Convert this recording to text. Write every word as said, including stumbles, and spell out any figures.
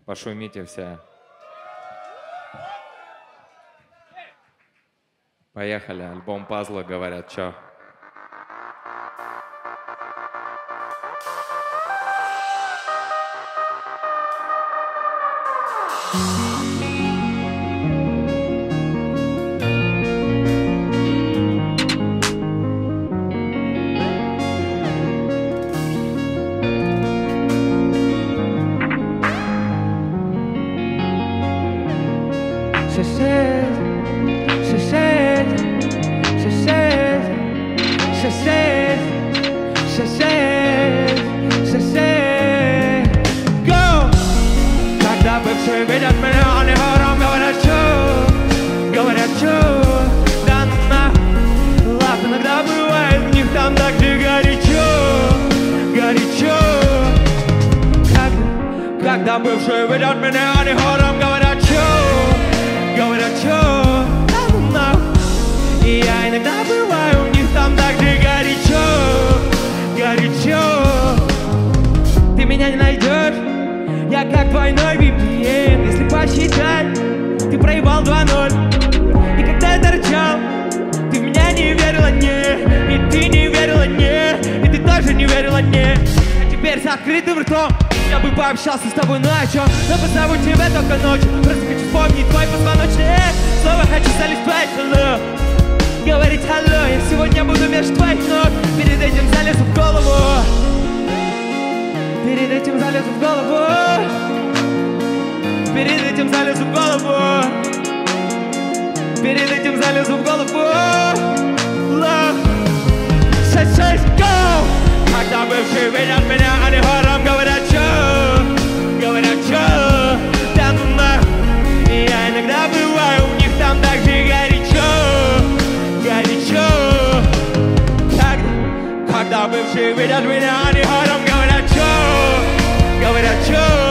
Пошумите все. Поехали, альбом пазла, говорят, чё? She says, she says, she says, she says, she says, she says, go! Когда бывшие видят меня, они хором говорят, чё, говорят, чё, да на, ладно, иногда бывает, в них там так же горячо, горячо. Когда, когда бывшие видят меня, они хором говорят, чё, говорят, чё, и я иногда бываю, у них там так же горячо, горячо. Ты меня не найдешь, я как двойной ви пи эн. Если посчитать, ты проебал два ноль. И когда я торчал, ты в меня не верила, не. И ты не верила, не. И ты тоже не верила, не. А теперь с открытым ртом я бы пообщался с тобой на чем. Но позову тебя только ночью. Просто хочу вспомнить твой позвоночник. Снова хочу залезть hello, говорить алло. Я сегодня буду между твоих ног. Перед этим залезу в голову. Перед этим залезу в голову. Перед этим залезу в голову. Перед этим залезу в голову. Love. Шесть, шесть, go! Когда бывшие видят меня, они хором говорят, чё, говорят, чё, да ну на. И я иногда бываю, у них там так же горячо, горячо. Когда, когда бывшие видят меня, они хором говорят, чё, говорят, чё.